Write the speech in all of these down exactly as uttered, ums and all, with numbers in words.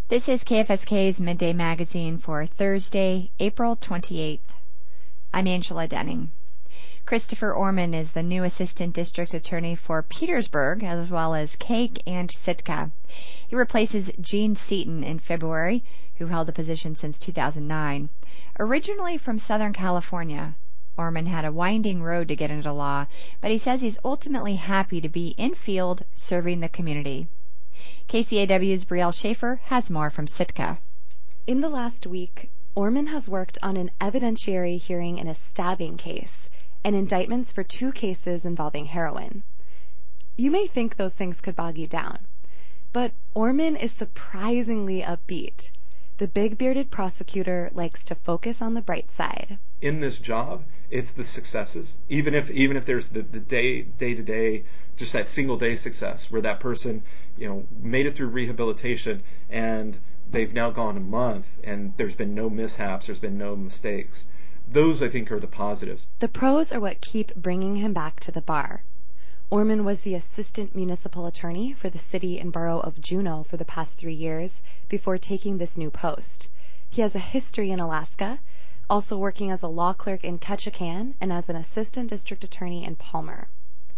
This is K F S K's Midday Magazine for Thursday, April twenty-eighth. I'm Angela Denning. Christopher Orman is the new Assistant District Attorney for Petersburg, as well as Kake and Sitka. He replaces Gene Seaton in February, who held the position since two thousand nine. Originally from Southern California, Orman had a winding road to get into law, but he says he's ultimately happy to be in field serving the community. K C A W's Brielle Schaefer has more from Sitka. In the last week, Orman has worked on an evidentiary hearing in a stabbing case and indictments for two cases involving heroin. You may think those things could bog you down, but Orman is surprisingly upbeat. The big-bearded prosecutor likes to focus on the bright side. In this job, it's the successes. Even if even if there's the, the day day to day, just that single day success where that person, you know, made it through rehabilitation and they've now gone a month and there's been no mishaps, there's been no mistakes. Those, I think, are the positives. The pros are what keep bringing him back to the bar. Orman was the assistant municipal attorney for the city and borough of Juneau for the past three years before taking this new post. He has a history in Alaska, also working as a law clerk in Ketchikan and as an assistant district attorney in Palmer.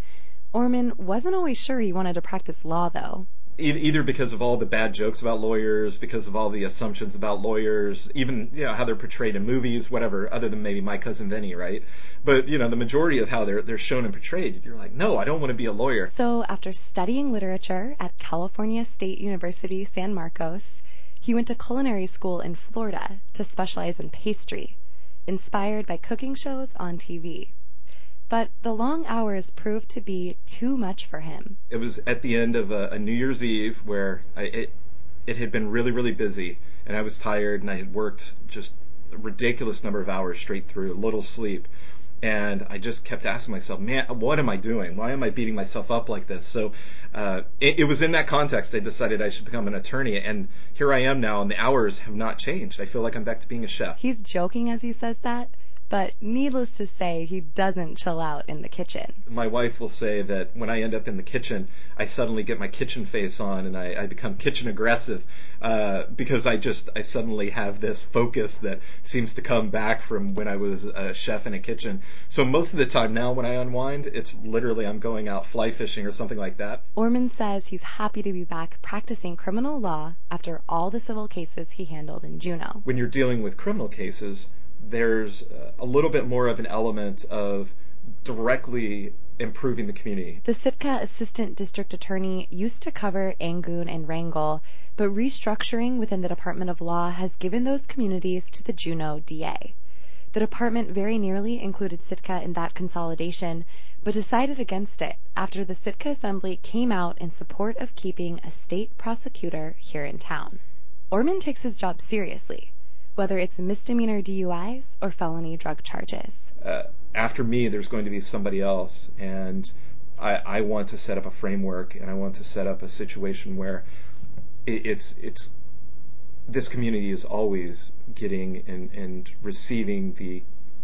Orman wasn't always sure he wanted to practice law, though. Either because of all the bad jokes about lawyers, because of all the assumptions about lawyers, even, you know, how they're portrayed in movies, whatever, other than maybe My Cousin Vinny, right? But, you know, the majority of how they're they're shown and portrayed, you're like, no, I don't want to be a lawyer. So after studying literature at California State University, San Marcos, he went to culinary school in Florida to specialize in pastry, inspired by cooking shows on T V. But the long hours proved to be too much for him. It was at the end of a, a New Year's Eve where I, it it had been really, really busy, and I was tired, and I had worked just a ridiculous number of hours straight through, little sleep. And I just kept asking myself, man, what am I doing? Why am I beating myself up like this? So uh, it, it was in that context I decided I should become an attorney, and here I am now, and the hours have not changed. I feel like I'm back to being a chef. He's joking as he says that, but needless to say, he doesn't chill out in the kitchen. My wife will say that when I end up in the kitchen, I suddenly get my kitchen face on and I, I become kitchen aggressive uh, because I just, I suddenly have this focus that seems to come back from when I was a chef in a kitchen. So most of the time now when I unwind, it's literally I'm going out fly fishing or something like that. Orman says he's happy to be back practicing criminal law after all the civil cases he handled in Juneau. When you're dealing with criminal cases, there's a little bit more of an element of directly improving the community. The Sitka Assistant District Attorney used to cover Angoon and Wrangell, but restructuring within the Department of Law has given those communities to the Juneau D A. The department very nearly included Sitka in that consolidation, but decided against it after the Sitka Assembly came out in support of keeping a state prosecutor here in town. Orman takes his job seriously, whether it's misdemeanor D U Is or felony drug charges. Uh, after me, there's going to be somebody else, and I, I want to set up a framework, and I want to set up a situation where it, it's it's this community is always getting and, and receiving the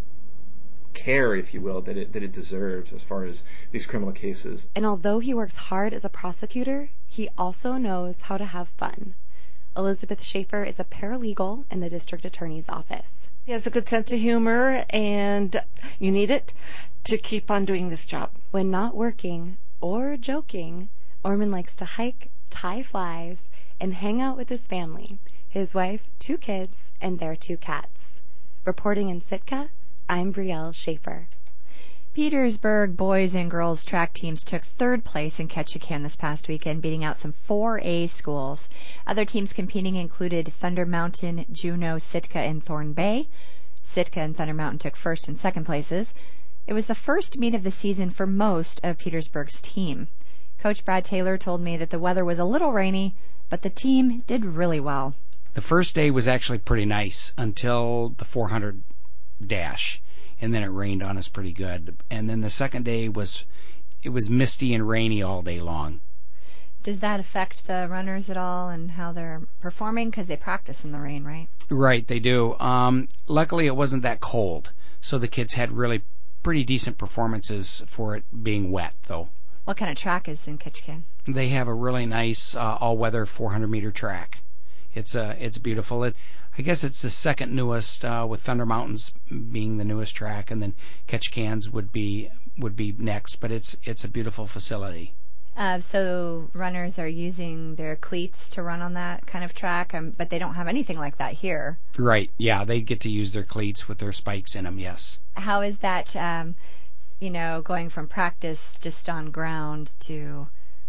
care, if you will, that it that it deserves as far as these criminal cases. And although he works hard as a prosecutor, he also knows how to have fun. Elizabeth Schaefer is a paralegal in the district attorney's office. He has a good sense of humor, and you need it to keep on doing this job. When not working or joking, Orman likes to hike, tie flies, and hang out with his family, his wife, two kids, and their two cats. Reporting in Sitka, I'm Brielle Schaefer. Petersburg boys and girls track teams took third place in Ketchikan this past weekend, beating out some four A schools. Other teams competing included Thunder Mountain, Juneau, Sitka, and Thorn Bay. Sitka and Thunder Mountain took first and second places. It was the first meet of the season for most of Petersburg's team. Coach Brad Taylor told me that the weather was a little rainy, but the team did really well. The first day was actually pretty nice until the four hundred dash. And then it rained on us pretty good. And then the second day was, it was misty and rainy all day long. Does that affect the runners at all and how they're performing? Because they practice in the rain, right? Right, they do. Um, luckily, it wasn't that cold, so the kids had really pretty decent performances for it being wet, though. What kind of track is in Ketchikan? They have a really nice uh, all-weather four hundred meter track. It's uh, it's beautiful. It, I guess it's the second newest, uh, with Thunder Mountains being the newest track, and then Ketchikan's would be would be next. But it's it's a beautiful facility. Uh, so runners are using their cleats to run on that kind of track, um, but they don't have anything like that here. Right. Yeah, they get to use their cleats with their spikes in them. Yes. How is that? Um, you know, going from practice just on ground to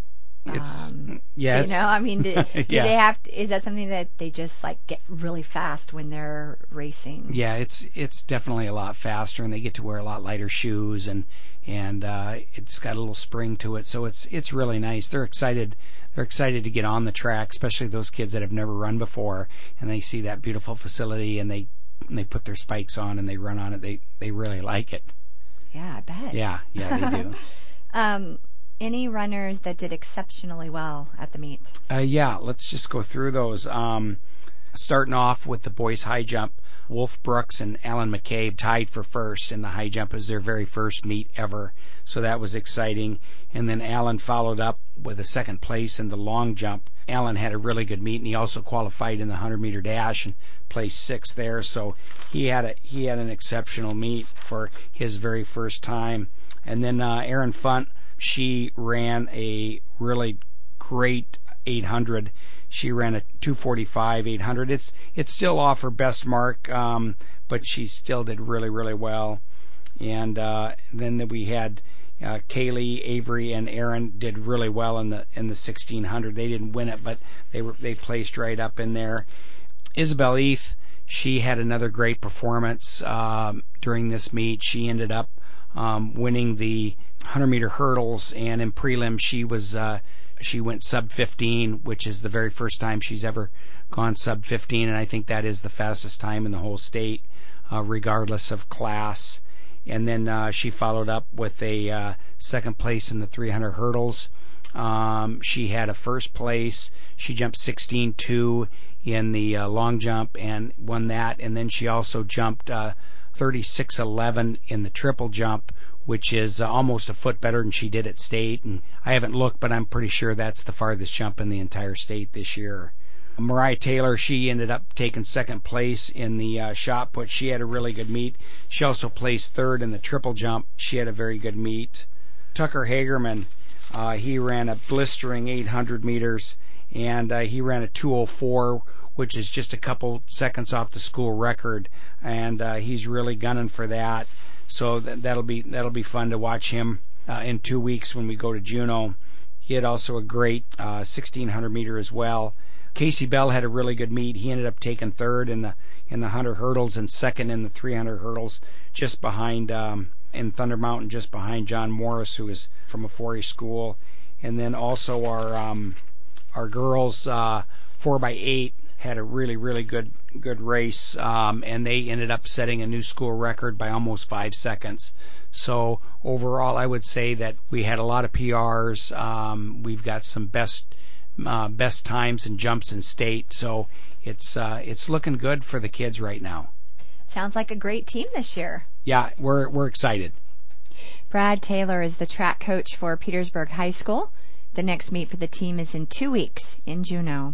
It's Um, yeah. you know, I mean, do, do yeah. they have to, is that something that they just like get really fast when they're racing? Yeah, it's it's definitely a lot faster, and they get to wear a lot lighter shoes, and and uh, it's got a little spring to it, so it's it's really nice. They're excited. They're excited to get on the track, especially those kids that have never run before, and they see that beautiful facility, and they and they put their spikes on and they run on it. They they really like it. Yeah, I bet. Yeah, yeah, they do. um, any runners that did exceptionally well at the meet? Uh, yeah, let's just go through those. Um, starting off with the boys high jump, Wolf Brooks and Alan McCabe tied for first in the high jump. It was their very first meet ever, so that was exciting. And then Alan followed up with a second place in the long jump. Alan had a really good meet, and he also qualified in the one hundred meter dash and placed sixth there. So he had a he had an exceptional meet for his very first time. And then uh, Erin Funt, she ran a really great eight hundred. She ran a two forty-five eight hundred. It's it's still off her best mark, um, but she still did really really well. And uh, then we had uh, Kaylee, Avery, and Aaron did really well in the in the sixteen hundred. They didn't win it, but they were they placed right up in there. Isabel Eath, she had another great performance um, during this meet. She ended up um, winning the one hundred meter hurdles, and in prelim she was uh, she went sub fifteen, which is the very first time she's ever gone sub fifteen, and I think that is the fastest time in the whole state, uh, regardless of class. And then uh, she followed up with a uh, second place in the three hundred hurdles. Um, she had a first place. She jumped sixteen two in the uh, long jump and won that. And then she also jumped uh, thirty-six eleven in the triple jump, which is uh, almost a foot better than she did at state. And I haven't looked, but I'm pretty sure that's the farthest jump in the entire state this year. Mariah Taylor, she ended up taking second place in the uh, shot put. She had a really good meet. She also placed third in the triple jump. She had a very good meet. Tucker Hagerman, uh, he ran a blistering eight hundred meters, and uh, he ran a two oh four, which is just a couple seconds off the school record, and uh, he's really gunning for that. So th- that'll be that'll be fun to watch him uh, in two weeks when we go to Juneau. He had also a great uh, sixteen hundred meter as well. Casey Bell had a really good meet. He ended up taking third in the in the one hundred hurdles and second in the three hundred hurdles, just behind um, in Thunder Mountain, just behind John Morris, who is from a four H school. And then also our um, our girls uh, four by eight had a really really good good race, um, and they ended up setting a new school record by almost five seconds. So overall, I would say that we had a lot of P Rs. Um, we've got some best. Uh, best times and jumps in state, so it's uh, it's looking good for the kids right now. Sounds like a great team this year. Yeah, we're we're excited. Brad Taylor is the track coach for Petersburg High School. The next meet for the team is in two weeks in Juneau.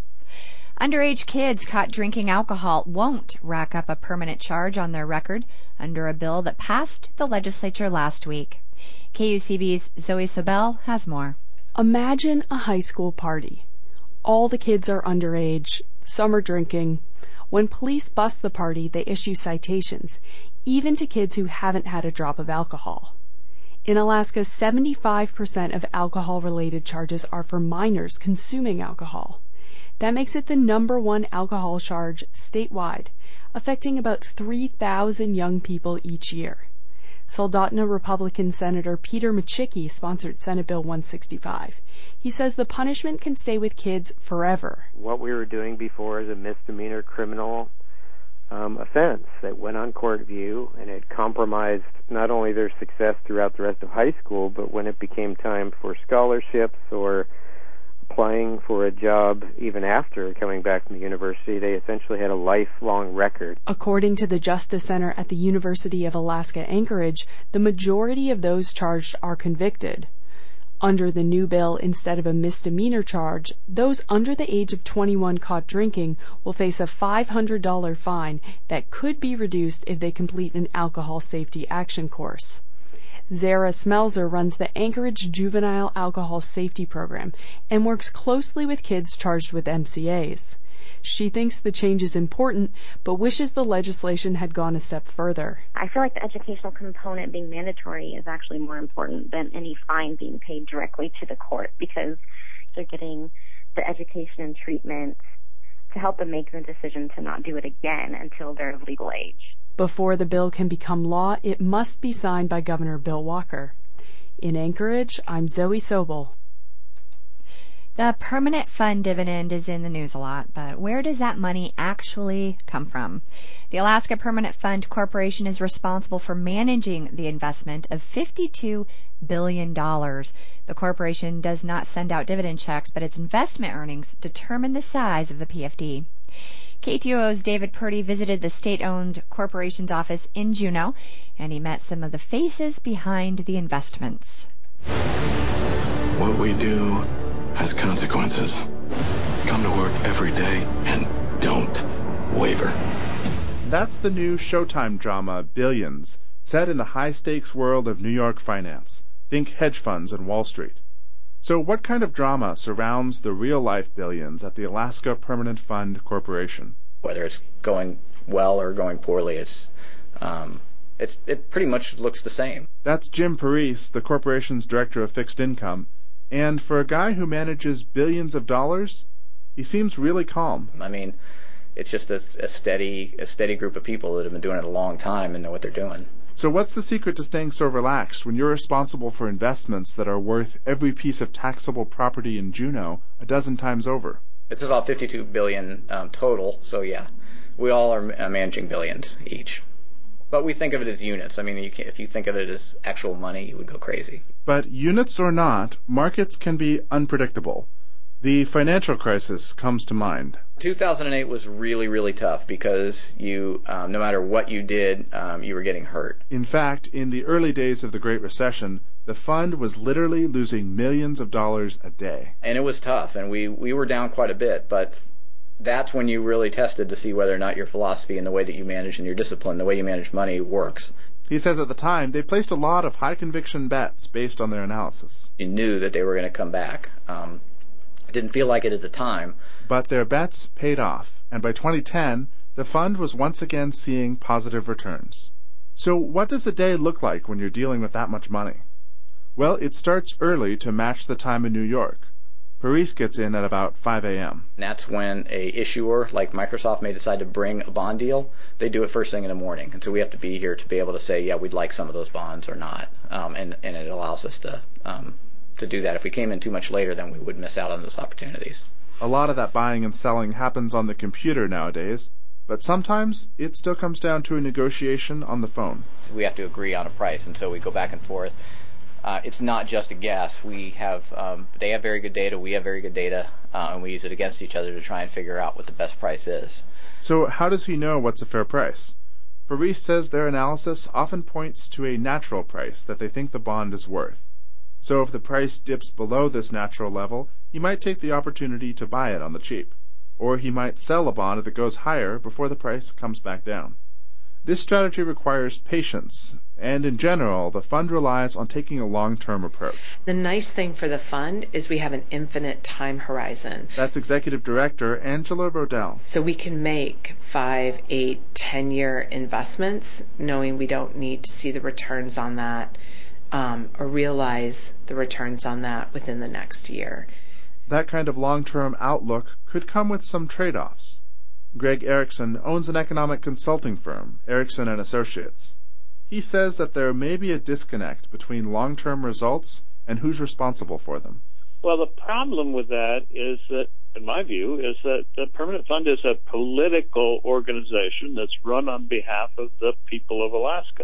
Underage kids caught drinking alcohol won't rack up a permanent charge on their record under a bill that passed the legislature last week. K U C B's Zoe Sobel has more. Imagine a high school party. All the kids are underage, some are drinking. When police bust the party, they issue citations, even to kids who haven't had a drop of alcohol. In Alaska, seventy-five percent of alcohol-related charges are for minors consuming alcohol. That makes it the number one alcohol charge statewide, affecting about three thousand young people each year. Soldotna Republican Senator Peter Machicki sponsored Senate Bill one sixty-five. He says the punishment can stay with kids forever. What we were doing before is a misdemeanor criminal um, offense that went on court view, and it compromised not only their success throughout the rest of high school, but when it became time for scholarships or applying for a job even after coming back from the university, they essentially had a lifelong record. According to the Justice Center at the University of Alaska Anchorage, the majority of those charged are convicted. Under the new bill, instead of a misdemeanor charge, those under the age of twenty-one caught drinking will face a five hundred dollars fine that could be reduced if they complete an alcohol safety action course. Zara Smelzer runs the Anchorage Juvenile Alcohol Safety Program and works closely with kids charged with M C As. She thinks the change is important, but wishes the legislation had gone a step further. I feel like the educational component being mandatory is actually more important than any fine being paid directly to the court, because they're getting the education and treatment to help them make the decision to not do it again until they're of legal age. Before the bill can become law, it must be signed by Governor Bill Walker. In Anchorage, I'm Zoe Sobel. The permanent fund dividend is in the news a lot, but where does that money actually come from? The Alaska Permanent Fund Corporation is responsible for managing the investment of fifty-two billion dollars. The corporation does not send out dividend checks, but its investment earnings determine the size of the P F D. K T O O's David Purdy visited the state-owned corporation's office in Juneau, and he met some of the faces behind the investments. What we do has consequences. Come to work every day and don't waver. That's the new Showtime drama, Billions, set in the high-stakes world of New York finance. Think hedge funds and Wall Street. So what kind of drama surrounds the real-life Billions at the Alaska Permanent Fund Corporation? Whether it's going well or going poorly, it's, um, it's it pretty much looks the same. That's Jim Parise, the corporation's director of fixed income. And for a guy who manages billions of dollars, he seems really calm. I mean, it's just a, a steady a steady group of people that have been doing it a long time and know what they're doing. So what's the secret to staying so relaxed when you're responsible for investments that are worth every piece of taxable property in Juneau a dozen times over? It's about fifty-two billion dollars um, total, so yeah, we all are uh, managing billions each. But we think of it as units. I mean, you can, if you think of it as actual money, you would go crazy. But units or not, markets can be unpredictable. The financial crisis comes to mind. two thousand eight was really, really tough because you, um, no matter what you did, um, you were getting hurt. In fact, in the early days of the Great Recession, the fund was literally losing millions of dollars a day. And it was tough, and we, we were down quite a bit, but that's when you really tested to see whether or not your philosophy and the way that you manage and your discipline, the way you manage money, works. He says at the time they placed a lot of high-conviction bets based on their analysis. You knew that they were going to come back. Um, it didn't feel like it at the time. But their bets paid off, and by twenty ten, the fund was once again seeing positive returns. So what does a day look like when you're dealing with that much money? Well, it starts early to match the time in New York. Parise gets in at about five a.m. And that's when a issuer like Microsoft may decide to bring a bond deal. They do it first thing in the morning. And so we have to be here to be able to say, yeah, we'd like some of those bonds or not. Um, and, and it allows us to um, to do that. If we came in too much later, then we would miss out on those opportunities. A lot of that buying and selling happens on the computer nowadays, but sometimes it still comes down to a negotiation on the phone. We have to agree on a price, and so we go back and forth. Uh, it's not just a guess. We have, um, they have very good data, we have very good data, uh, and we use it against each other to try and figure out what the best price is. So how does he know what's a fair price? Parise says their analysis often points to a natural price that they think the bond is worth. So if the price dips below this natural level, he might take the opportunity to buy it on the cheap. Or he might sell a bond that goes higher before the price comes back down. This strategy requires patience, and in general, the fund relies on taking a long-term approach. The nice thing for the fund is we have an infinite time horizon. That's Executive Director Angela Rodell. So we can make five, eight, ten-year investments, knowing we don't need to see the returns on that um, or realize the returns on that within the next year. That kind of long-term outlook could come with some trade-offs. Greg Erickson owns an economic consulting firm, Erickson and Associates. He says that there may be a disconnect between long-term results and who's responsible for them. Well, the problem with that is that, in my view, is that the Permanent Fund is a political organization that's run on behalf of the people of Alaska.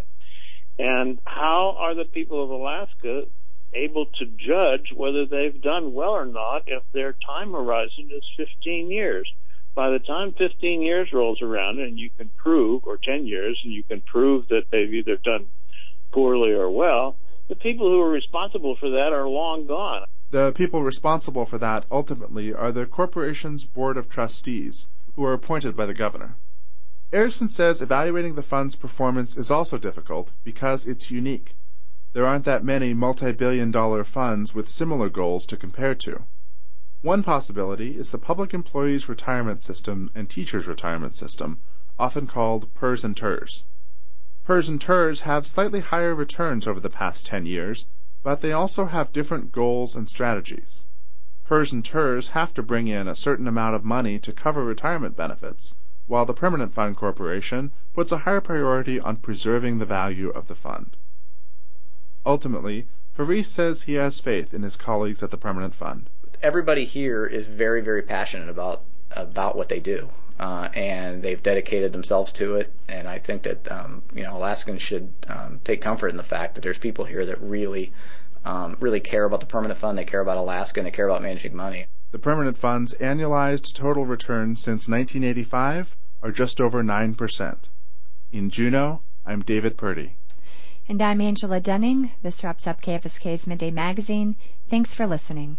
And how are the people of Alaska able to judge whether they've done well or not if their time horizon is fifteen years? By the time fifteen years rolls around and you can prove, or ten years, and you can prove that they've either done poorly or well, the people who are responsible for that are long gone. The people responsible for that ultimately are the corporation's board of trustees, who are appointed by the governor. Erickson says evaluating the fund's performance is also difficult because it's unique. There aren't that many multi-billion dollar funds with similar goals to compare to. One possibility is the Public Employees Retirement System and Teachers Retirement System, often called P E R S and T E R S. P E R S and T E R S have slightly higher returns over the past ten years, but they also have different goals and strategies. P E R S and T E R S have to bring in a certain amount of money to cover retirement benefits, while the Permanent Fund Corporation puts a higher priority on preserving the value of the fund. Ultimately, Faris says he has faith in his colleagues at the Permanent Fund. Everybody here is very, very passionate about about what they do, uh, and they've dedicated themselves to it. And I think that um, you know Alaskans should um, take comfort in the fact that there's people here that really, um, really care about the Permanent Fund. They care about Alaska, and they care about managing money. The Permanent Fund's annualized total returns since nineteen eighty-five are just over nine percent. In Juneau, I'm David Purdy. And I'm Angela Denning. This wraps up K F S K's Midday Magazine. Thanks for listening.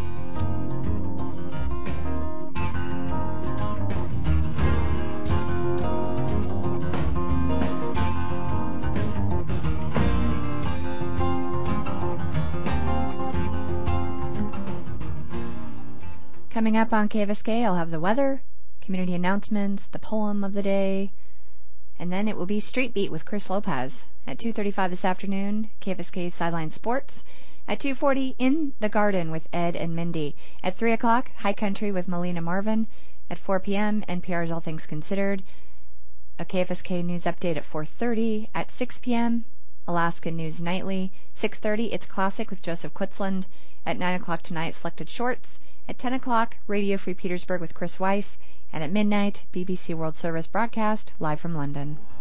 Coming up on K F S K, I'll have the weather, community announcements, the poem of the day, and then it will be Street Beat with Chris Lopez. At two thirty-five this afternoon, K F S K Sideline Sports. At two forty, In the Garden with Ed and Mindy. At three o'clock, High Country with Melina Marvin. At four p.m., N P R's All Things Considered. A K F S K News Update at four thirty. At six p.m., Alaska News Nightly. six thirty, It's Classic with Joseph Quitzland. At nine o'clock tonight, Selected Shorts. At ten o'clock, Radio Free Petersburg with Chris Weiss. And at midnight, B B C World Service broadcast live from London.